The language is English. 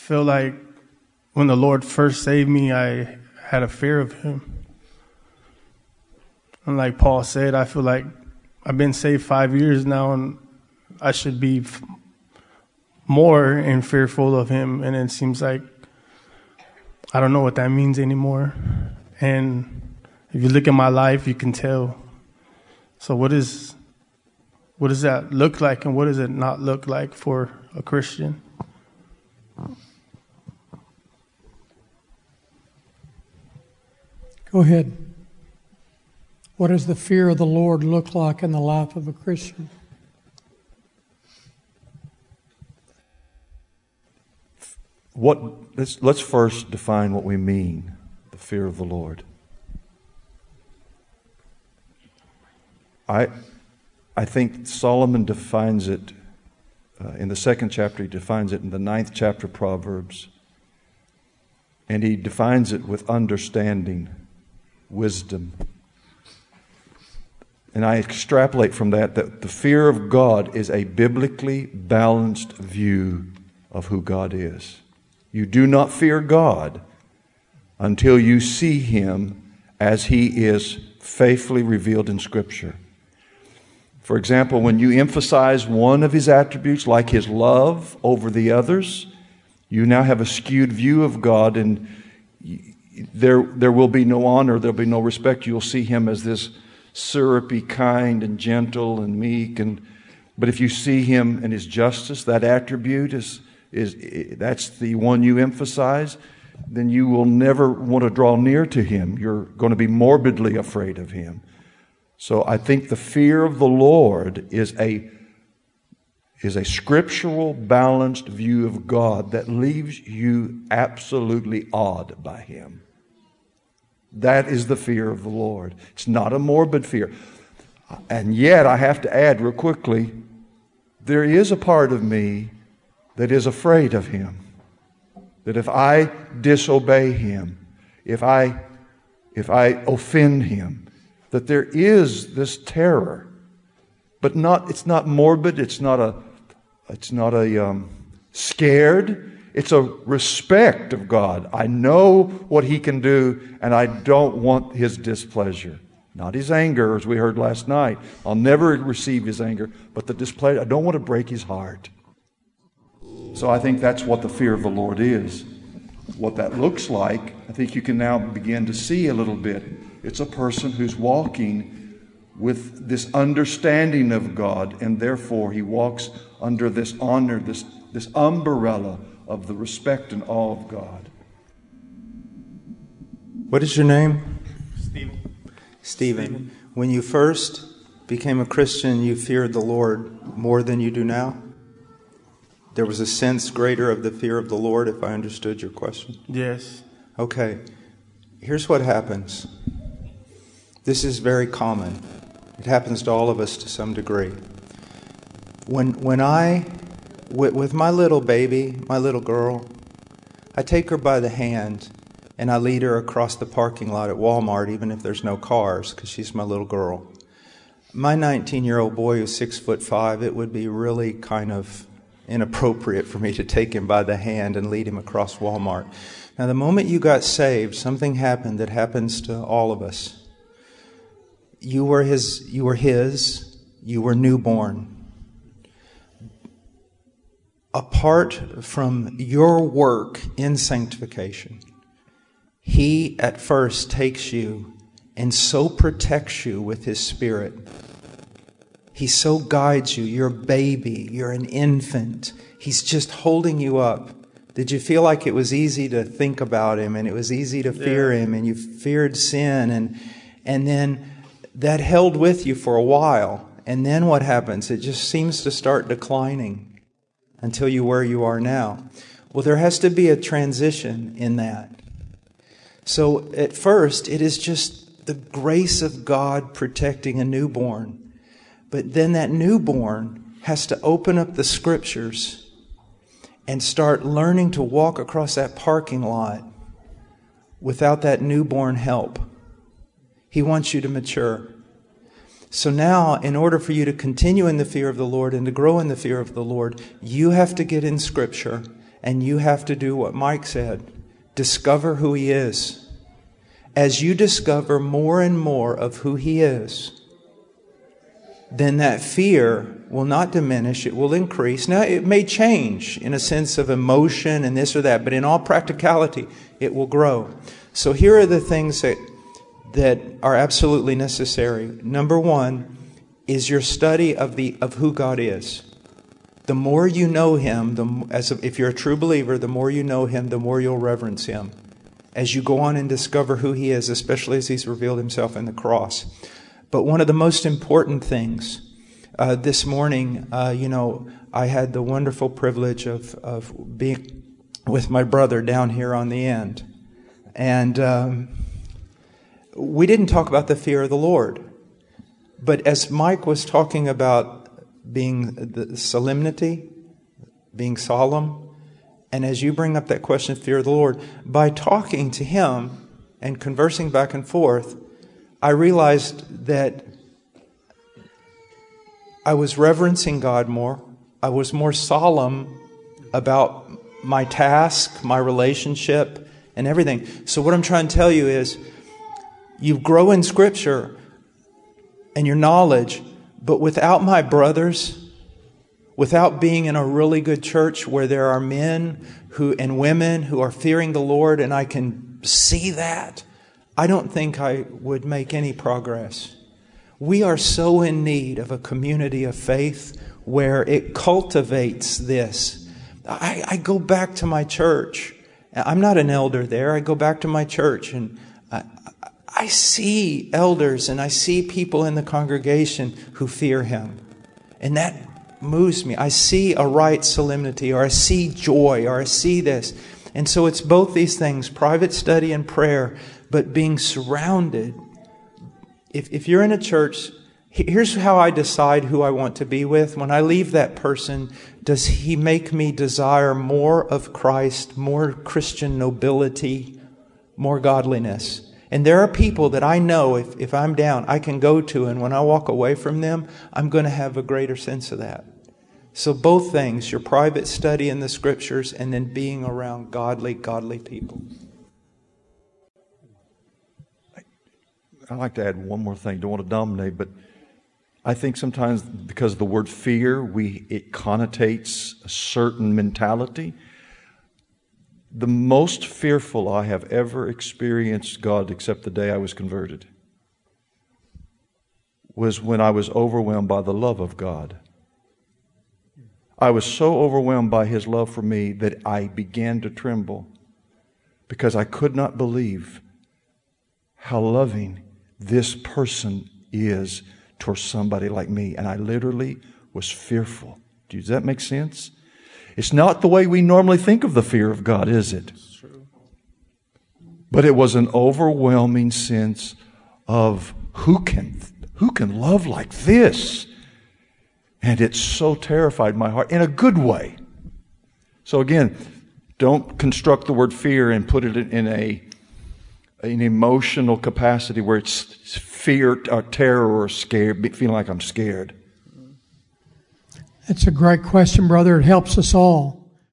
feel like when the Lord first saved me, I had a fear of him. And like Paul said, I feel like I've been saved 5 years now, and I should be more and fearful of him. And it seems like I don't know what that means anymore. And if you look at my life, you can tell. So what does that look like, and what does it not look like for a Christian? Go ahead. What does the fear of the Lord look like in the life of a Christian? Let's first define what we mean, the fear of the Lord. I think Solomon defines it in the 2nd chapter. He defines it in the 9th chapter of Proverbs. And he defines it with understanding, wisdom. And I extrapolate from that the fear of God is a biblically balanced view of who God is. You do not fear God until you see Him as He is faithfully revealed in Scripture. For example, when you emphasize one of His attributes, like His love, over the others, you now have a skewed view of God, and there will be no honor, there will be no respect. You'll see Him as this syrupy, kind, and gentle, and meek. But if you see Him and His justice, that attribute that's the one you emphasize, then you will never want to draw near to Him. You're going to be morbidly afraid of Him. So I think the fear of the Lord is a scriptural, balanced view of God that leaves you absolutely awed by Him. That is the fear of the Lord. It's not a morbid fear. And yet, I have to add real quickly, there is a part of me that is afraid of Him. That if I disobey Him, if I offend Him, that there is this terror. But it's not morbid, it's not a scared. It's a respect of God. I know what He can do, and I don't want His displeasure. Not His anger, as we heard last night. I'll never receive His anger, but the displeasure, I don't want to break His heart. So I think that's what the fear of the Lord is. What that looks like, I think you can now begin to see a little bit. It's a person who's walking with this understanding of God, and therefore he walks under this honor, this umbrella of the respect and awe of God. What is your name? Stephen. When you first became a Christian, you feared the Lord more than you do now? There was a sense greater of the fear of the Lord, if I understood your question? Yes. Okay. Here's what happens. This is very common. It happens to all of us to some degree. When I, with my little baby, my little girl, I take her by the hand and I lead her across the parking lot at Walmart, even if there's no cars, because she's my little girl. My 19-year-old boy who's 6'5", it would be really kind of inappropriate for me to take him by the hand and lead him across Walmart. Now, the moment you got saved, something happened that happens to all of us. You were his, you were newborn. Apart from your work in sanctification, He at first takes you and so protects you with His Spirit. He so guides you. You're a baby. You're an infant. He's just holding you up. Did you feel like it was easy to think about Him and it was easy to fear Him and you feared sin and then that held with you for a while? And then what happens? It just seems to start declining until you're where you are now. Well, there has to be a transition in that. So at first, it is just the grace of God protecting a newborn. But then that newborn has to open up the Scriptures and start learning to walk across that parking lot without that newborn help. He wants you to mature. So now, in order for you to continue in the fear of the Lord and to grow in the fear of the Lord, you have to get in Scripture and you have to do what Mike said. Discover who He is. As you discover more and more of who He is, then that fear will not diminish, it will increase. Now, it may change in a sense of emotion and this or that, but in all practicality, it will grow. So here are the things that are absolutely necessary. Number one is your study of who God is. The more you know Him, if you're a true believer, the more you know Him, the more you'll reverence Him. As you go on and discover who He is, especially as He's revealed Himself in the cross. But one of the most important things, this morning, I had the wonderful privilege of being with my brother down here on the end. And we didn't talk about the fear of the Lord. But as Mike was talking about being the solemnity, being solemn, and as you bring up that question of fear of the Lord, by talking to him and conversing back and forth, I realized that I was reverencing God more. I was more solemn about my task, my relationship, and everything. So what I'm trying to tell you is, you grow in Scripture and your knowledge, but without my brothers, without being in a really good church where there are men and women who are fearing the Lord, and I can see that, I don't think I would make any progress. We are so in need of a community of faith where it cultivates this. I go back to my church. I'm not an elder there. I go back to my church and I see elders and I see people in the congregation who fear Him. And that moves me. I see a right solemnity, or I see joy, or I see this. And so it's both these things, private study and prayer, but being surrounded. If you're in a church, here's how I decide who I want to be with. When I leave that person, does he make me desire more of Christ, more Christian nobility, more godliness? And there are people that I know if I'm down, I can go to, and when I walk away from them, I'm going to have a greater sense of that. So both things, your private study in the Scriptures and then being around godly people. I'd like to add one more thing. Don't want to dominate, but I think sometimes because of the word fear, it connotates a certain mentality. The most fearful I have ever experienced God, except the day I was converted, was when I was overwhelmed by the love of God. I was so overwhelmed by His love for me that I began to tremble because I could not believe how loving this person is towards somebody like me. And I literally was fearful. Does that make sense? It's not the way we normally think of the fear of God, is it? It's true. But it was an overwhelming sense of who can love like this? And it so terrified my heart in a good way. So again, don't construct the word fear and put it in an emotional capacity where it's fear or terror or scared, feeling like I'm scared. That's a great question, brother. It helps us all.